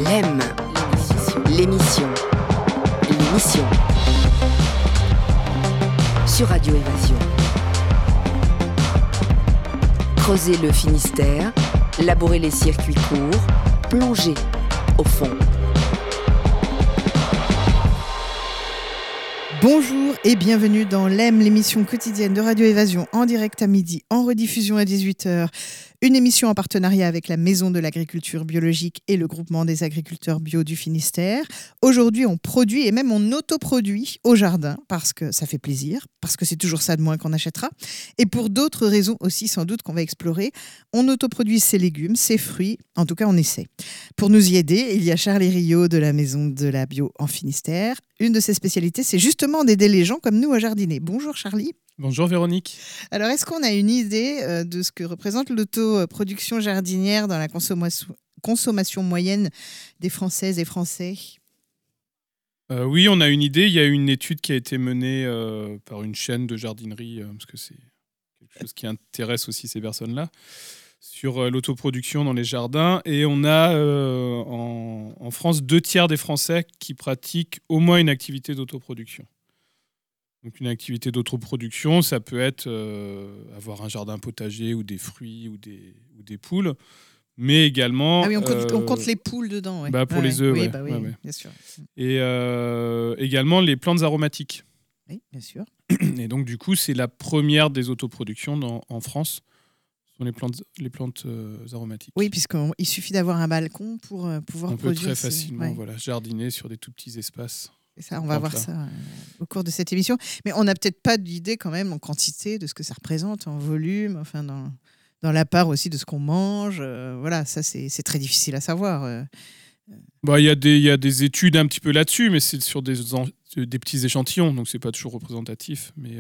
L'aime, l'émission sur Radio Évasion. Creuser le Finistère, labourer les circuits courts, plonger au fond. Bonjour et bienvenue dans l'EM, l'émission quotidienne de Radio Évasion, en direct à midi, en rediffusion à 18h. Une émission en partenariat avec la Maison de l'Agriculture Biologique et le Groupement des Agriculteurs Bio du Finistère. Aujourd'hui, on produit et même on autoproduit au jardin parce que ça fait plaisir, parce que c'est toujours ça de moins qu'on achètera. Et pour d'autres raisons aussi, sans doute, qu'on va explorer, on autoproduit ses légumes, ses fruits, en tout cas on essaie. Pour nous y aider, il y a Charlie Riot de la Maison de la Bio en Finistère. Une de ses spécialités, c'est justement d'aider les gens comme nous à jardiner. Bonjour Charlie. Bonjour Véronique. Alors, est-ce qu'on a une idée de ce que représente l'autoproduction jardinière dans la consommation moyenne des Françaises et Français ? Oui, on a une idée. Il y a une étude qui a été menée par une chaîne de jardinerie, parce que c'est quelque chose qui intéresse aussi ces personnes-là, sur l'autoproduction dans les jardins. Et on a en France 2/3 des Français qui pratiquent au moins une activité d'autoproduction. Donc une activité d'autoproduction, ça peut être avoir un jardin potager ou des fruits ou des poules, mais également... Ah oui, on compte les poules dedans. Ouais. Pour les œufs, oui, ouais. Bien sûr. Et également les plantes aromatiques. Oui, bien sûr. Et donc du coup, c'est la première des autoproductions en France, ce sont les plantes aromatiques. Oui, puisqu'il suffit d'avoir un balcon pour pouvoir produire. On peut très facilement jardiner sur des tout petits espaces. Et ça, on va voir ça au cours de cette émission. Mais on n'a peut-être pas d'idée quand même en quantité de ce que ça représente, en volume, enfin dans la part aussi de ce qu'on mange. Voilà, ça c'est très difficile à savoir. Il y a des études un petit peu là-dessus, mais c'est sur des petits échantillons, donc c'est pas toujours représentatif. Mais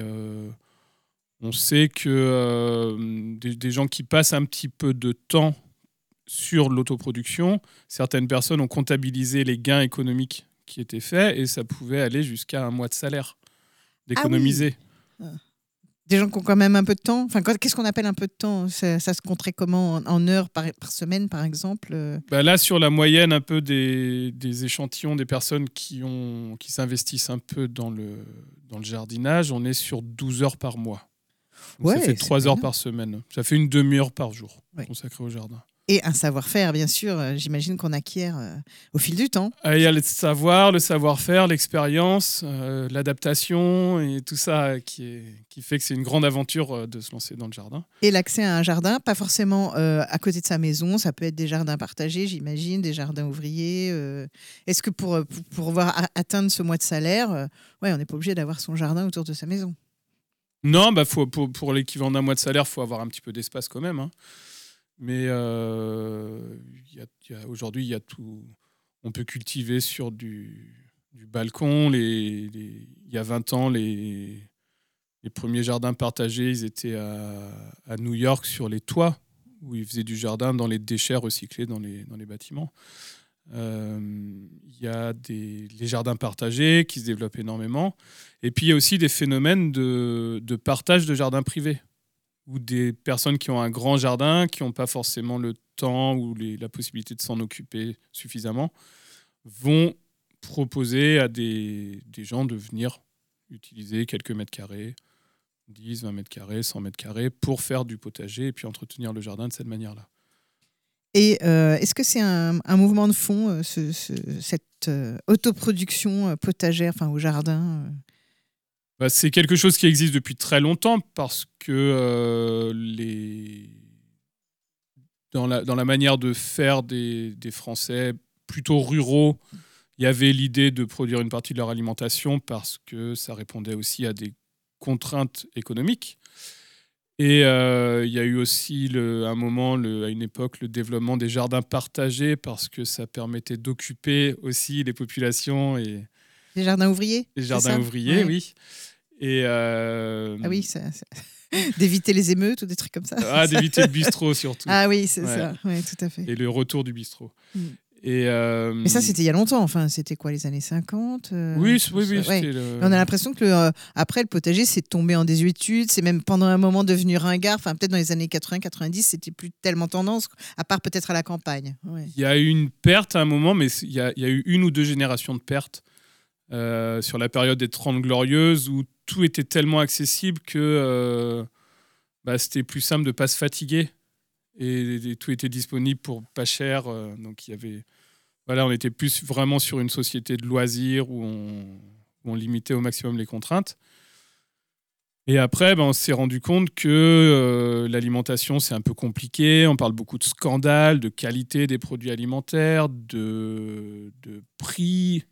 on sait que des gens qui passent un petit peu de temps sur l'autoproduction, certaines personnes ont comptabilisé les gains économiques qui était fait, et ça pouvait aller jusqu'à un mois de salaire d'économiser. Ah oui. Des gens qui ont quand même un peu de temps. Enfin, qu'est-ce qu'on appelle un peu de temps ? Ça se compterait comment ? En heures par semaine, par exemple ? Là, sur la moyenne un peu des échantillons des personnes qui s'investissent un peu dans le jardinage, on est sur 12 heures par mois. Donc ça fait 3 heures par semaine. Ça fait une demi-heure par jour consacrée au jardin. Et un savoir-faire, bien sûr, j'imagine qu'on acquiert au fil du temps. Il y a le savoir-faire, l'expérience, l'adaptation et tout ça qui fait que c'est une grande aventure de se lancer dans le jardin. Et l'accès à un jardin, pas forcément à côté de sa maison, ça peut être des jardins partagés, j'imagine, des jardins ouvriers. Est-ce que pour pouvoir atteindre ce mois de salaire, on n'est pas obligé d'avoir son jardin autour de sa maison ? Non, pour l'équivalent d'un mois de salaire, il faut avoir un petit peu d'espace quand même, hein. Mais aujourd'hui, il y a tout. On peut cultiver sur du balcon. Il y a 20 ans, les premiers jardins partagés, ils étaient à New York sur les toits, où ils faisaient du jardin dans les déchets recyclés dans les bâtiments. Il y a les jardins partagés qui se développent énormément. Et puis, il y a aussi des phénomènes de partage de jardins privés, ou des personnes qui ont un grand jardin, qui n'ont pas forcément le temps ou la possibilité de s'en occuper suffisamment, vont proposer à des gens de venir utiliser quelques mètres carrés, 10, 20 mètres carrés, 100 mètres carrés, pour faire du potager et puis entretenir le jardin de cette manière-là. Et est-ce que c'est un mouvement de fond, cette autoproduction potagère au jardin C'est quelque chose qui existe depuis très longtemps parce que dans la manière de faire des Français plutôt ruraux, il y avait l'idée de produire une partie de leur alimentation parce que ça répondait aussi à des contraintes économiques. Et il y a eu aussi à une époque le développement des jardins partagés parce que ça permettait d'occuper aussi les populations. Les jardins ouvriers ? Les jardins ouvriers, oui. Et Ah oui, d'éviter les émeutes ou des trucs comme ça. D'éviter le bistrot surtout. Ah oui, c'est ça, oui, tout à fait. Et le retour du bistrot. Mais ça, c'était il y a longtemps. Enfin, c'était quoi, les années 50 Oui. Ouais. On a l'impression que après, le potager, c'est tombé en désuétude. C'est même pendant un moment devenu ringard. Enfin, peut-être dans les années 80-90, c'était plus tellement tendance, à part peut-être à la campagne. Ouais. Il y a eu une perte à un moment, mais il y a eu 1 ou 2 générations de pertes sur la période des 30 Glorieuses où tout était tellement accessible que c'était plus simple de ne pas se fatiguer. Et tout était disponible pour pas cher. Donc, il y avait... Voilà, on était plus vraiment sur une société de loisirs où on limitait au maximum les contraintes. Et après, on s'est rendu compte que l'alimentation, c'est un peu compliqué. On parle beaucoup de scandales, de qualité des produits alimentaires, de prix.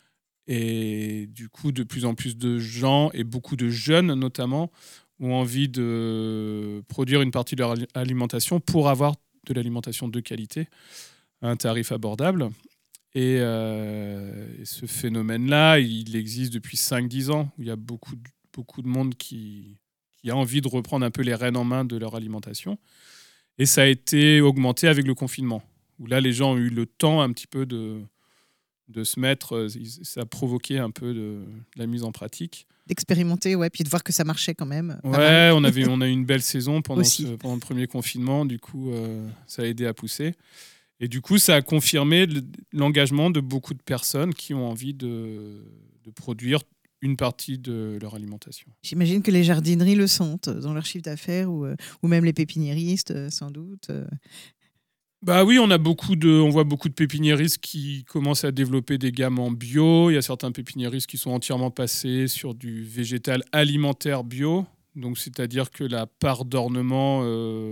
Et du coup, de plus en plus de gens, et beaucoup de jeunes notamment, ont envie de produire une partie de leur alimentation pour avoir de l'alimentation de qualité à un tarif abordable. Et ce phénomène-là, il existe depuis 5-10 ans, où il y a beaucoup de monde qui a envie de reprendre un peu les rênes en main de leur alimentation. Et ça a été augmenté avec le confinement, où là, les gens ont eu le temps un petit peu de se mettre, ça a provoqué un peu de la mise en pratique. D'expérimenter, ouais, puis de voir que ça marchait quand même. Ouais, on a eu une belle saison pendant le premier confinement, du coup, ça a aidé à pousser. Et du coup, ça a confirmé l'engagement de beaucoup de personnes qui ont envie de produire une partie de leur alimentation. J'imagine que les jardineries le sentent dans leur chiffre d'affaires ou même les pépiniéristes, sans doute. Bah oui, on voit beaucoup de pépiniéristes qui commencent à développer des gammes en bio. Il y a certains pépiniéristes qui sont entièrement passés sur du végétal alimentaire bio. Donc, c'est-à-dire que la part d'ornement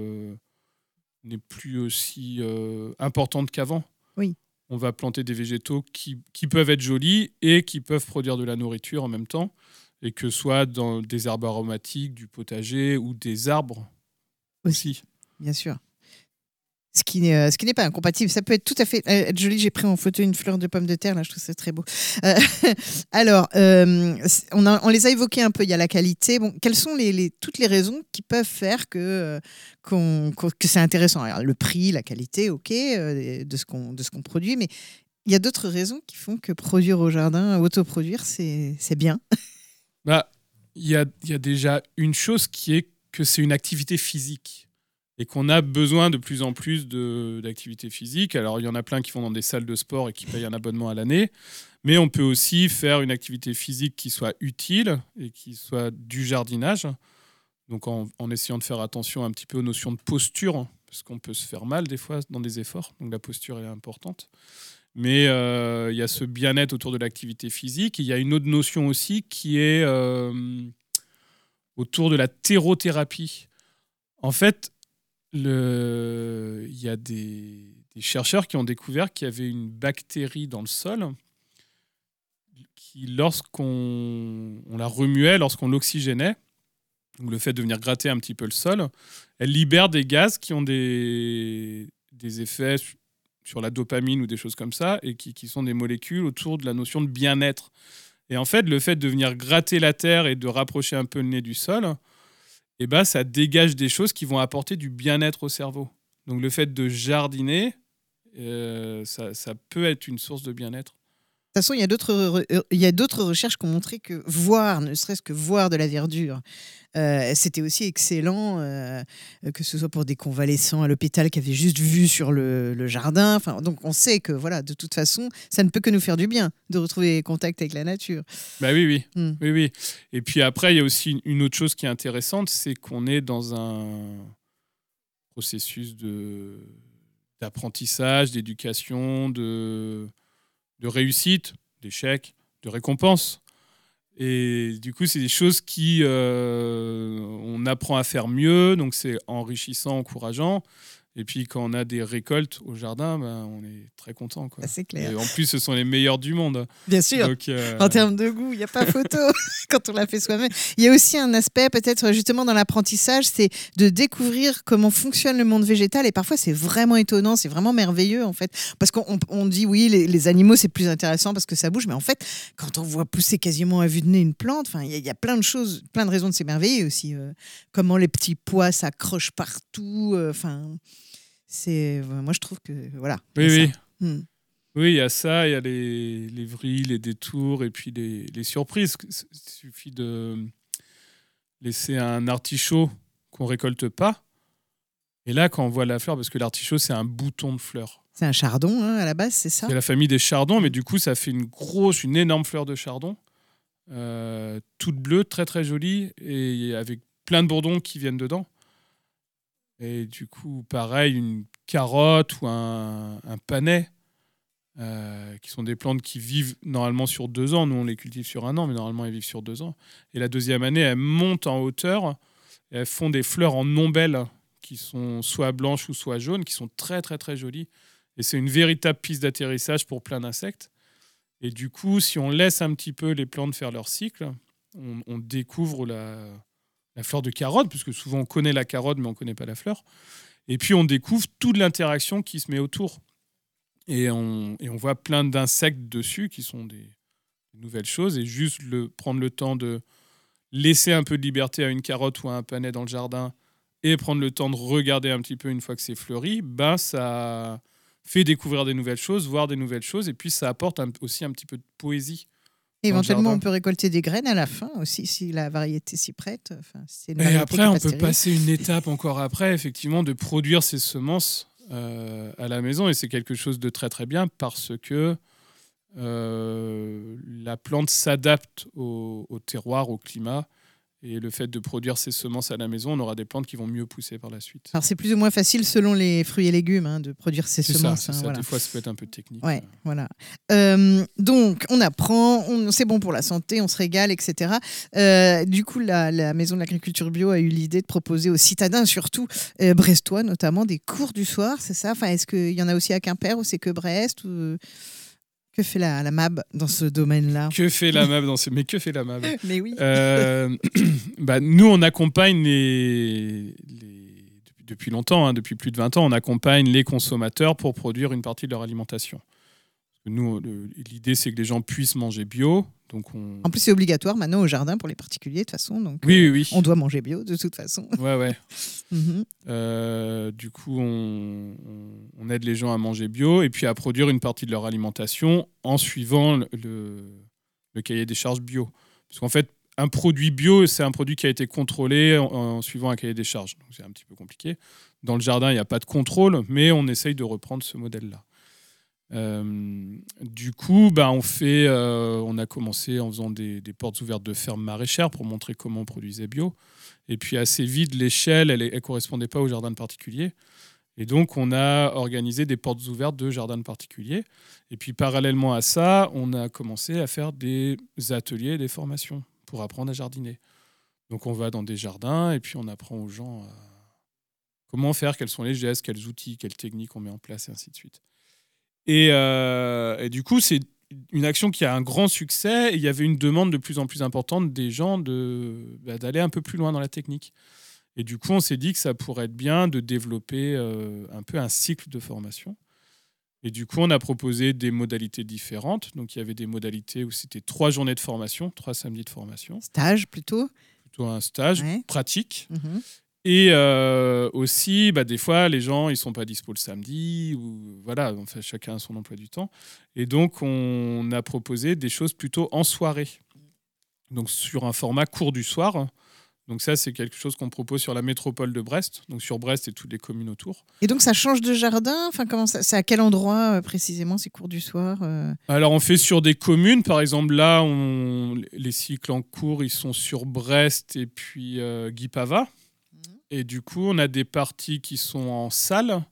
n'est plus aussi importante qu'avant. Oui. On va planter des végétaux qui peuvent être jolis et qui peuvent produire de la nourriture en même temps, et que ce soit dans des herbes aromatiques, du potager ou des arbres aussi. Bien sûr. Ce qui n'est pas incompatible. Ça peut être tout à fait être joli. J'ai pris en photo une fleur de pomme de terre, là, je trouve ça très beau. Alors, on les a évoqués un peu. Il y a la qualité. Bon, quelles sont toutes les raisons qui peuvent faire que c'est intéressant? Alors, le prix, la qualité, ok, de ce qu'on produit, mais il y a d'autres raisons qui font que produire au jardin, autoproduire, c'est bien. Il y a déjà une chose qui est que c'est une activité physique. Et qu'on a besoin de plus en plus d'activités physiques. Alors, il y en a plein qui vont dans des salles de sport et qui payent un abonnement à l'année. Mais on peut aussi faire une activité physique qui soit utile et qui soit du jardinage. Donc, en essayant de faire attention un petit peu aux notions de posture, parce qu'on peut se faire mal des fois dans des efforts. Donc, la posture est importante. Mais il y a ce bien-être autour de l'activité physique. Il y a une autre notion aussi qui est autour de la terrothérapie. En fait, il y a des chercheurs qui ont découvert qu'il y avait une bactérie dans le sol qui, lorsqu'on la remuait, lorsqu'on l'oxygénait, donc le fait de venir gratter un petit peu le sol, elle libère des gaz qui ont des effets sur la dopamine ou des choses comme ça, et qui sont des molécules autour de la notion de bien-être. Et en fait, le fait de venir gratter la terre et de rapprocher un peu le nez du sol, ça dégage des choses qui vont apporter du bien-être au cerveau. Donc le fait de jardiner, ça peut être une source de bien-être. De toute façon, il y a d'autres recherches qui ont montré que ne serait-ce que voir de la verdure, c'était aussi excellent, que ce soit pour des convalescents à l'hôpital qui avaient juste vu sur le jardin. Enfin, donc on sait que voilà, de toute façon, ça ne peut que nous faire du bien de retrouver contact avec la nature. Bah oui. Oui. Et puis après, il y a aussi une autre chose qui est intéressante, c'est qu'on est dans un processus d'apprentissage, d'éducation, de réussite, d'échec, de récompense. Et du coup, c'est des choses on apprend à faire mieux, donc c'est enrichissant, encourageant. Et puis, quand on a des récoltes au jardin, on est très content, quoi. C'est clair. Et en plus, ce sont les meilleurs du monde. Bien sûr. Donc, en termes de goût, il n'y a pas photo quand on l'a fait soi-même. Il y a aussi un aspect, peut-être justement dans l'apprentissage, c'est de découvrir comment fonctionne le monde végétal. Et parfois, c'est vraiment étonnant, c'est vraiment merveilleux, en fait. Parce qu'on dit, oui, les animaux, c'est plus intéressant parce que ça bouge. Mais en fait, quand on voit pousser quasiment à vue de nez une plante, il y a plein de choses, plein de raisons de s'émerveiller aussi. Comment les petits pois s'accrochent partout. Moi, je trouve que, voilà. Oui. Oui, il y a ça, il y a les vrilles, les détours et puis les surprises. Il suffit de laisser un artichaut qu'on récolte pas. Et là, quand on voit la fleur, parce que l'artichaut, c'est un bouton de fleur. C'est un chardon, à la base, c'est ça ? C'est la famille des chardons, mais du coup, ça fait une énorme fleur de chardon, toute bleue, très très jolie, et avec plein de bourdons qui viennent dedans. Et du coup, pareil, une carotte ou un panais, qui sont des plantes qui vivent normalement sur 2 ans. Nous, on les cultive sur 1 an, mais normalement, elles vivent sur 2 ans. Et la deuxième année, elles montent en hauteur, et elles font des fleurs en ombelle, qui sont soit blanches ou soit jaunes, qui sont très très très jolies. Et c'est une véritable piste d'atterrissage pour plein d'insectes. Et du coup, si on laisse un petit peu les plantes faire leur cycle, on découvre la fleur de carotte, puisque souvent on connaît la carotte, mais on ne connaît pas la fleur. Et puis on découvre toute l'interaction qui se met autour. Et on voit plein d'insectes dessus, qui sont des nouvelles choses. Et juste prendre le temps de laisser un peu de liberté à une carotte ou à un panais dans le jardin, et prendre le temps de regarder un petit peu une fois que c'est fleuri, ça fait découvrir des nouvelles choses, voir des nouvelles choses, et puis ça apporte aussi un petit peu de poésie. Éventuellement, on peut récolter des graines à la fin aussi, si la variété s'y prête. Enfin, c'est une et après, on peut stérile. passer une étape encore après, effectivement, de produire ces semences à la maison, et c'est quelque chose de très très bien, parce que la plante s'adapte au terroir, au climat. Et le fait de produire ces semences à la maison, on aura des plantes qui vont mieux pousser par la suite. Alors c'est plus ou moins facile selon les fruits et légumes de produire ces semences. C'est ça. Voilà. Des fois, ça peut être un peu technique. Ouais, voilà. Donc on apprend, c'est bon pour la santé, on se régale, etc. Du coup, la Maison de l'Agriculture Bio a eu l'idée de proposer aux citadins, surtout brestois notamment, des cours du soir, c'est ça ? Enfin, est-ce qu'il y en a aussi à Quimper ou c'est que Brest ou... Que fait la MAB dans ce domaine-là ? Que fait la MAB Mais que fait la MAB ? Mais oui. Nous, on accompagne depuis longtemps, depuis plus de 20 ans, on accompagne les consommateurs pour produire une partie de leur alimentation. Nous, l'idée, c'est que les gens puissent manger bio. Donc En plus, c'est obligatoire maintenant au jardin pour les particuliers, de toute façon. Donc, oui. On doit manger bio, de toute façon. Ouais. Mm-hmm. Du coup, on aide les gens à manger bio et puis à produire une partie de leur alimentation en suivant le cahier des charges bio. Parce qu'en fait, un produit bio, c'est un produit qui a été contrôlé en suivant un cahier des charges. Donc, c'est un petit peu compliqué. Dans le jardin, il n'y a pas de contrôle, mais on essaye de reprendre ce modèle-là. Du coup, on a commencé en faisant des portes ouvertes de fermes maraîchères pour montrer comment on produisait bio. Et puis assez vite, l'échelle, elle ne correspondait pas au jardin de particulier. Et donc, on a organisé des portes ouvertes de jardins de particuliers. Et puis, parallèlement à ça, on a commencé à faire des ateliers, des formations pour apprendre à jardiner. Donc, on va dans des jardins et puis on apprend aux gens comment faire, quels sont les gestes, quels outils, quelles techniques on met en place et ainsi de suite. Et du coup, c'est une action qui a un grand succès. Et il y avait une demande de plus en plus importante des gens d'aller un peu plus loin dans la technique. Et du coup, on s'est dit que ça pourrait être bien de développer un peu un cycle de formation. Et du coup, on a proposé des modalités différentes. Donc, il y avait des modalités où c'était 3 journées de formation, 3 samedis de formation. Stage plutôt ? Plutôt un stage pratique. Mm-hmm. Et aussi, des fois, les gens, ils ne sont pas dispo le samedi. Ou, voilà, enfin, chacun a son emploi du temps. Et donc, on a proposé des choses plutôt en soirée. Donc, sur un format cours du soir. Donc ça, c'est quelque chose qu'on propose sur la métropole de Brest. Donc sur Brest et toutes les communes autour. Et donc, ça change de jardin ? Enfin, c'est à quel endroit, précisément, ces cours du soir ? Alors, on fait sur des communes. Par exemple, là, les cycles en cours, ils sont sur Brest et puis Guipava. Et du coup, on a des parties qui sont en salle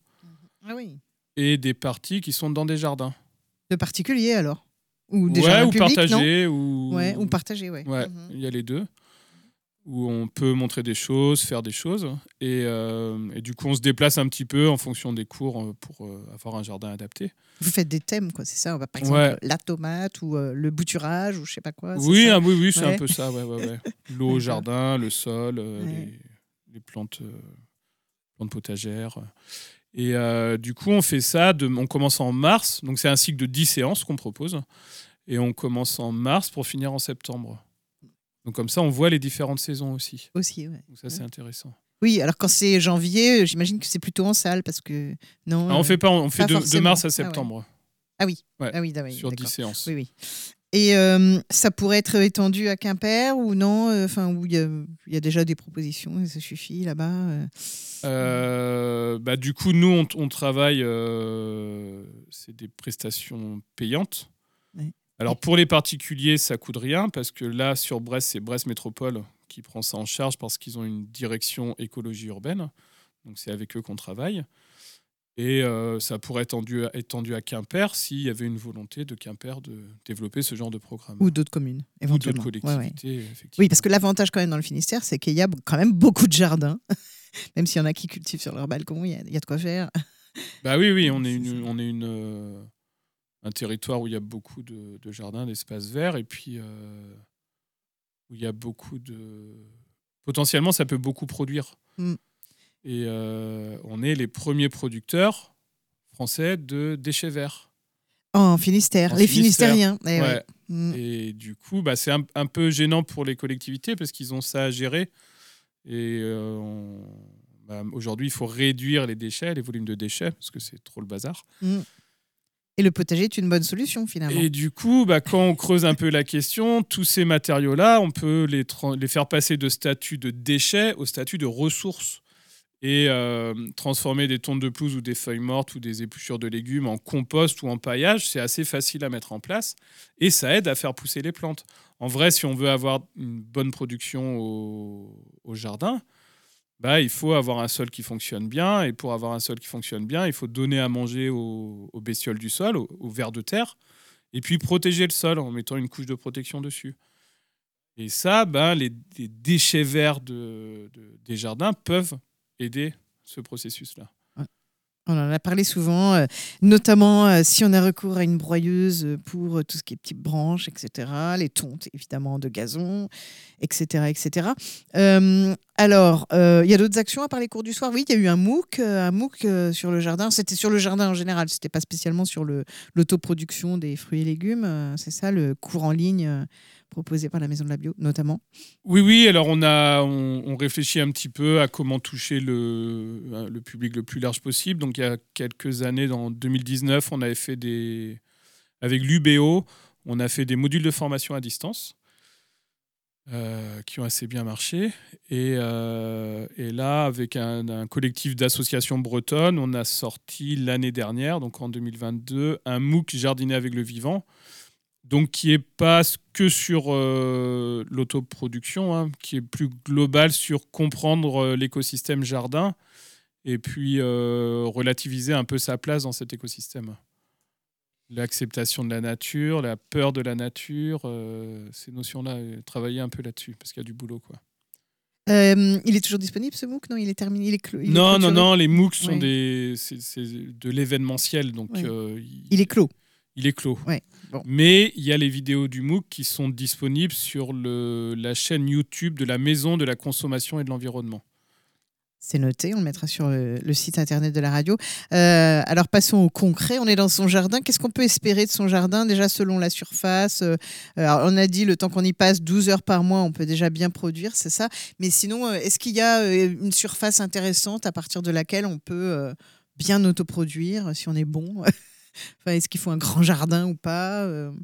et des parties qui sont dans des jardins. De particuliers, alors ? Ou des jardins publics, partagés, ou partagés, ouais. Il y a les deux. Où on peut montrer des choses, faire des choses. Et du coup, on se déplace un petit peu en fonction des cours pour avoir un jardin adapté. Vous faites des thèmes, quoi, c'est ça ? Par exemple, la tomate ou le bouturage ou je sais pas quoi. Oui, c'est un peu ça. Ouais. L'eau au jardin, le sol, les plantes potagères. Et du coup, on fait ça. On commence en mars. Donc, c'est un cycle de 10 séances qu'on propose. Et on commence en mars pour finir en septembre. Donc comme ça, on voit les différentes saisons aussi. Aussi, ouais. Donc ça, c'est intéressant. Oui, alors quand c'est janvier, j'imagine que c'est plutôt en salle parce que non. On fait de mars à septembre. Ah oui, Ouais, ah oui, sur 10 d'accord. séances. Oui, oui. Et ça pourrait être étendu à Quimper ou non? Où il y a déjà des propositions et ça suffit là-bas? Du coup, nous, on travaille, c'est des prestations payantes. Ouais. Alors, pour les particuliers, ça coûte rien parce que là, sur Brest, c'est Brest Métropole qui prend ça en charge parce qu'ils ont une direction écologie urbaine. Donc, c'est avec eux qu'on travaille. Et ça pourrait être étendu à Quimper s'il y avait une volonté de Quimper de développer ce genre de programme. Ou d'autres communes, éventuellement. Ou d'autres collectivités, effectivement. Oui, parce que l'avantage quand même dans le Finistère, c'est qu'il y a quand même beaucoup de jardins. Même s'il y en a qui cultivent sur leur balcon, il y a de quoi faire. Bah oui, on est un territoire où il y a beaucoup de jardins, d'espaces verts, et puis où il y a beaucoup de... Potentiellement, ça peut beaucoup produire. Et on est les premiers producteurs français de déchets verts. En Finistère, les Finistériens. Ouais. Et du coup, c'est un peu gênant pour les collectivités parce qu'ils ont ça à gérer. Et aujourd'hui, il faut réduire les déchets, les volumes de déchets, parce que c'est trop le bazar. Et le potager est une bonne solution, finalement. Et du coup, quand on creuse un peu la question, tous ces matériaux-là, on peut les faire passer de statut de déchets au statut de ressources. Et transformer des tontes de pelouse ou des feuilles mortes ou des épluchures de légumes en compost ou en paillage, c'est assez facile à mettre en place et ça aide à faire pousser les plantes. En vrai, si on veut avoir une bonne production au jardin, il faut avoir un sol qui fonctionne bien, et pour avoir un sol qui fonctionne bien, il faut donner à manger aux bestioles du sol, aux vers de terre, et puis protéger le sol en mettant une couche de protection dessus. Et ça, les déchets verts des jardins peuvent aider ce processus-là. On en a parlé souvent, notamment si on a recours à une broyeuse pour tout ce qui est petites branches, etc. Les tontes, évidemment, de gazon, etc. etc. Alors, il y a d'autres actions à part les cours du soir. Oui, il y a eu un MOOC sur le jardin. C'était sur le jardin en général. C'était pas spécialement sur l'autoproduction des fruits et légumes. C'est ça, le cours en ligne proposé par la Maison de la Bio, notamment. Oui. Alors, on réfléchit un petit peu à comment toucher le public le plus large possible. Donc, il y a quelques années, en 2019, on avait fait avec l'UBO, on a fait des modules de formation à distance qui ont assez bien marché. Et là, avec un collectif d'associations bretonnes, on a sorti l'année dernière, donc en 2022, un MOOC Jardiner avec le vivant. Donc, qui n'est pas que sur l'autoproduction, qui est plus global sur comprendre l'écosystème jardin et puis relativiser un peu sa place dans cet écosystème. L'acceptation de la nature, la peur de la nature, ces notions-là, travailler un peu là-dessus, parce qu'il y a du boulot, quoi. Il est toujours disponible, ce MOOC? Non, il est terminé, Non, les MOOC sont c'est de l'événementiel, donc il est clos. Il est clos. Ouais, bon. Mais il y a les vidéos du MOOC qui sont disponibles sur la chaîne YouTube de la Maison de la Consommation et de l'Environnement. C'est noté, on le mettra sur le site internet de la radio. Alors passons au concret, on est dans son jardin. Qu'est-ce qu'on peut espérer de son jardin, déjà selon la surface? Alors, on a dit le temps qu'on y passe, 12 heures par mois, on peut déjà bien produire, c'est ça. Mais sinon, est-ce qu'il y a une surface intéressante à partir de laquelle on peut bien autoproduire, si on est bon? Enfin, est-ce qu'il faut un grand jardin ou pas?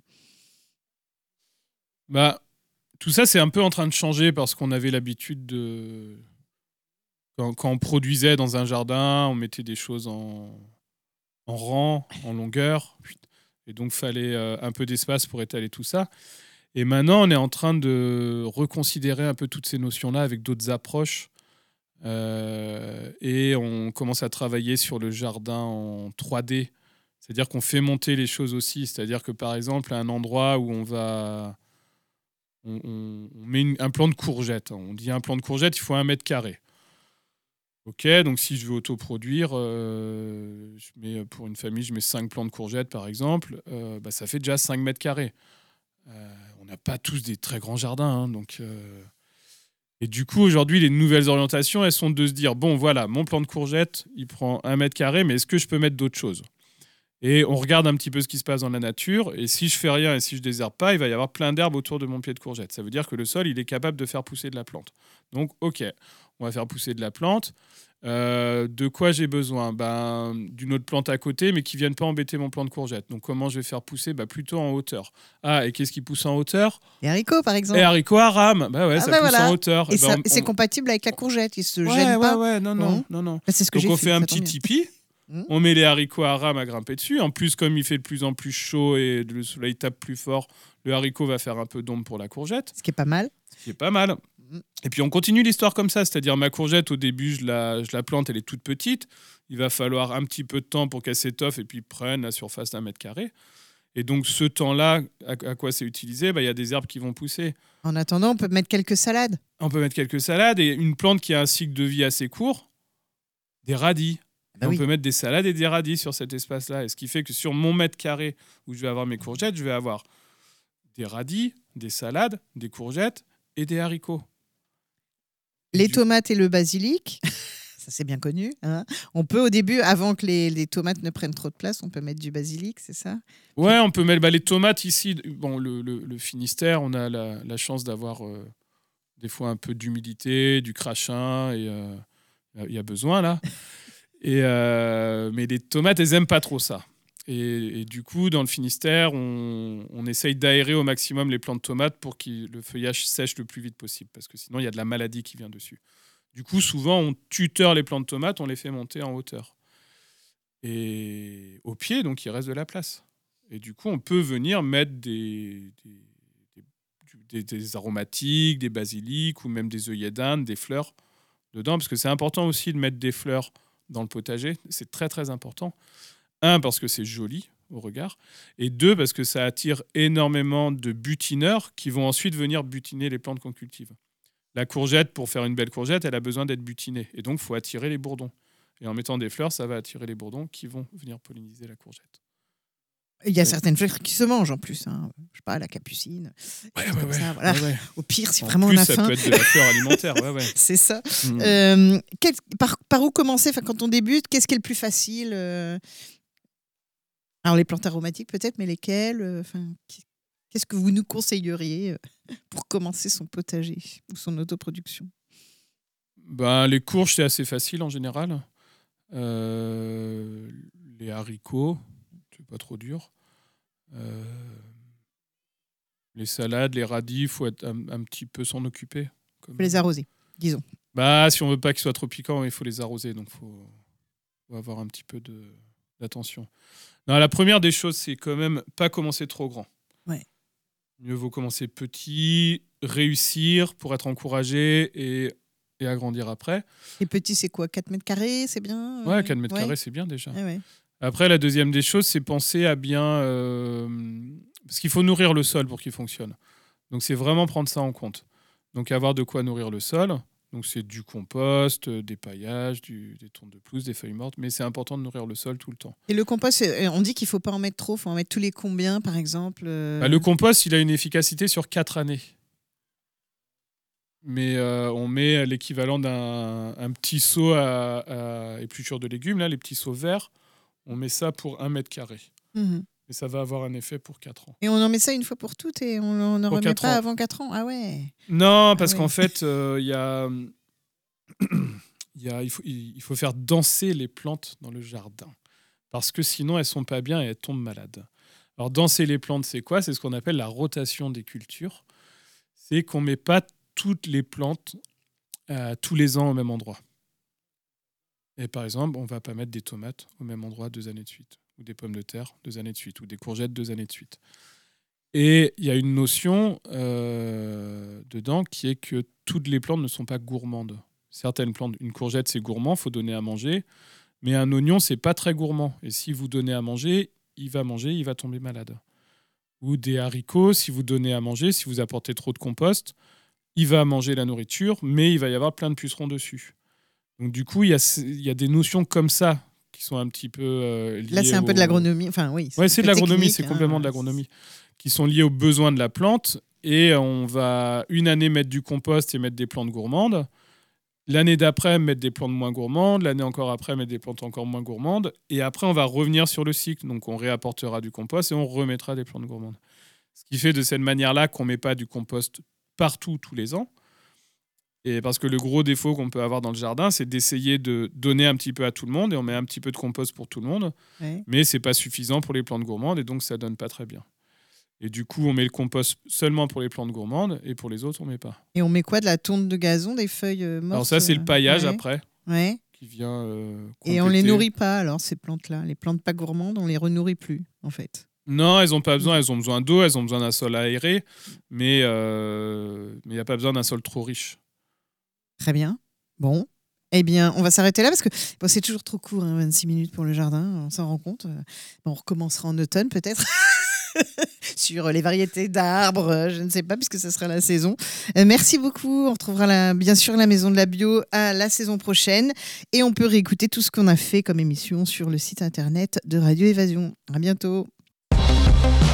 Tout ça, c'est un peu en train de changer parce qu'on avait l'habitude de... Quand on produisait dans un jardin, on mettait des choses en rang, en longueur. Et donc, il fallait un peu d'espace pour étaler tout ça. Et maintenant, on est en train de reconsidérer un peu toutes ces notions-là avec d'autres approches. Et on commence à travailler sur le jardin en 3D. C'est-à-dire qu'on fait monter les choses aussi. C'est-à-dire que, par exemple, à un endroit où on met un plan de courgette. On dit un plan de courgette, il faut 1 mètre carré. Ok, donc si je veux autoproduire, pour une famille, je mets 5 plants de courgettes, par exemple. Ça fait déjà 5 mètres carrés. On n'a pas tous des très grands jardins. Et du coup, aujourd'hui, les nouvelles orientations, elles sont de se dire, bon, voilà, mon plan de courgette, il prend 1 mètre carré, mais est-ce que je peux mettre d'autres choses ? Et on regarde un petit peu ce qui se passe dans la nature. Et si je fais rien et si je désherbe pas, il va y avoir plein d'herbes autour de mon pied de courgette. Ça veut dire que le sol, il est capable de faire pousser de la plante. Donc, ok, on va faire pousser de la plante. De quoi j'ai besoin? D'une autre plante à côté, mais qui ne vienne pas embêter mon plant de courgette. Donc, comment je vais faire pousser? Plutôt en hauteur. Ah, et qu'est-ce qui pousse en hauteur? Les haricots, par exemple. Les haricots à rame. Ça pousse en hauteur. Et c'est compatible avec la courgette. Ils se gênent pas. Non. C'est ce que Donc, j'ai on fait un petit tipi. On met les haricots à rame à grimper dessus. En plus, comme il fait de plus en plus chaud et le soleil tape plus fort, le haricot va faire un peu d'ombre pour la courgette. Ce qui est pas mal. Et puis on continue l'histoire comme ça, c'est-à-dire ma courgette au début je la plante, elle est toute petite, il va falloir un petit peu de temps pour qu'elle s'étoffe et puis prenne la surface d'1 mètre carré. Et donc ce temps-là, à quoi c'est utilisé? Il y a des herbes qui vont pousser. En attendant, on peut mettre quelques salades. Et une plante qui a un cycle de vie assez court, des radis. On peut mettre des salades et des radis sur cet espace-là. Et ce qui fait que sur mon mètre carré où je vais avoir mes courgettes, je vais avoir des radis, des salades, des courgettes et des haricots. Les tomates et le basilic, ça c'est bien connu. Hein. On peut au début, avant que les tomates ne prennent trop de place, on peut mettre du basilic, c'est ça? Ouais, on peut mettre les tomates ici. Bon, le Finistère, on a la chance d'avoir des fois un peu d'humidité, du crachin, et il y a besoin là. Mais les tomates, elles n'aiment pas trop ça. Et du coup, dans le Finistère, on essaye d'aérer au maximum les plants de tomates pour que le feuillage sèche le plus vite possible, parce que sinon, il y a de la maladie qui vient dessus. Du coup, souvent, on tuteur les plants de tomates, on les fait monter en hauteur. Et au pied, donc, il reste de la place. Et du coup, on peut venir mettre des aromatiques, des basiliques, ou même des œillets d'Inde, des fleurs dedans, parce que c'est important aussi de mettre des fleurs dans le potager. C'est très, très important. 1, parce que c'est joli au regard, et 2, parce que ça attire énormément de butineurs qui vont ensuite venir butiner les plantes qu'on cultive. La courgette, pour faire une belle courgette, elle a besoin d'être butinée, et donc il faut attirer les bourdons. Et en mettant des fleurs, ça va attirer les bourdons qui vont venir polliniser la courgette. Il y a certaines fleurs qui se mangent en plus. Hein. Je sais pas, la capucine. Ouais. Au pire, si vraiment on a faim. Ça peut être de la fleur alimentaire. C'est ça. Par où commencer quand on débute? Qu'est-ce qui est le plus facile? Alors, les plantes aromatiques peut-être, mais lesquelles? Qu'est-ce que vous nous conseilleriez pour commencer son potager ou son autoproduction? Les courges, c'est assez facile en général. Les haricots, c'est pas trop dur. Les salades, les radis, il faut un petit peu s'en occuper. Il faut les arroser, disons. Si on veut pas qu'ils soient trop piquants, il faut les arroser. Donc, il faut avoir un petit peu d'attention. Non, la première des choses, c'est quand même pas commencer trop grand. Ouais. Mieux vaut commencer petit, réussir pour être encouragé et agrandir après. Et petit, c'est quoi? 4 mètres carrés, c'est bien? Ouais, 4 mètres carrés, c'est bien déjà. Ouais. Après, la deuxième des choses, c'est penser à bien... parce qu'il faut nourrir le sol pour qu'il fonctionne. Donc, c'est vraiment prendre ça en compte. Donc, avoir de quoi nourrir le sol. Donc, c'est du compost, des paillages, des tontes de pelouse, des feuilles mortes. Mais c'est important de nourrir le sol tout le temps. Et le compost, on dit qu'il ne faut pas en mettre trop. Il faut en mettre tous les combien, par exemple? Le compost, il a une efficacité sur 4 années. Mais on met l'équivalent d'un petit seau à épluchure de légumes, là, les petits seaux verts. On met ça pour 1 mètre carré. Et ça va avoir un effet pour 4 ans. Et on en met ça une fois pour toutes et on ne remet pas avant 4 ans? Ah ouais. Non, parce qu'en fait, il faut faire danser les plantes dans le jardin. Parce que sinon, elles ne sont pas bien et elles tombent malades. Alors, danser les plantes, c'est quoi? C'est ce qu'on appelle la rotation des cultures. C'est qu'on ne met pas toutes les plantes tous les ans au même endroit. Et par exemple, on ne va pas mettre des tomates au même endroit 2 années de suite, ou des pommes de terre 2 années de suite, ou des courgettes 2 années de suite. Et il y a une notion dedans qui est que toutes les plantes ne sont pas gourmandes. Certaines plantes, une courgette, c'est gourmand, il faut donner à manger, mais un oignon, c'est pas très gourmand. Et si vous donnez à manger, il va tomber malade. Ou des haricots, si vous donnez à manger, si vous apportez trop de compost, il va manger la nourriture, mais il va y avoir plein de pucerons dessus. Donc du coup, il y a des notions comme ça qui sont un petit peu liées. Là, c'est un peu de l'agronomie. C'est de l'agronomie, c'est complètement de l'agronomie. Qui sont liées aux besoins de la plante. Et on va une année mettre du compost et mettre des plantes gourmandes. L'année d'après, mettre des plantes moins gourmandes. L'année encore après, mettre des plantes encore moins gourmandes. Et après, on va revenir sur le cycle. Donc on réapportera du compost et on remettra des plantes gourmandes. Ce qui fait de cette manière-là qu'on ne met pas du compost partout tous les ans. Et parce que le gros défaut qu'on peut avoir dans le jardin, c'est d'essayer de donner un petit peu à tout le monde, et on met un petit peu de compost pour tout le monde, mais c'est pas suffisant pour les plantes gourmandes, et donc ça donne pas très bien. Et du coup, on met le compost seulement pour les plantes gourmandes, et pour les autres, on met pas. Et on met quoi, de la tonte de gazon, des feuilles mortes? Alors ça, c'est le paillage après, qui vient et on les nourrit pas, alors, ces plantes-là. Les plantes pas gourmandes, on les renourrit plus, en fait. Non, elles n'ont pas besoin. Elles ont besoin d'eau, elles ont besoin d'un sol aéré, mais il n'y a pas besoin d'un sol trop riche. Très bien. Bon. Eh bien, on va s'arrêter là parce que c'est toujours trop court, 26 minutes pour le jardin, on s'en rend compte. On recommencera en automne peut-être sur les variétés d'arbres, je ne sais pas, puisque ce sera la saison. Merci beaucoup. On retrouvera bien sûr la Maison de la Bio à la saison prochaine. Et on peut réécouter tout ce qu'on a fait comme émission sur le site internet de Radio Évasion. À bientôt.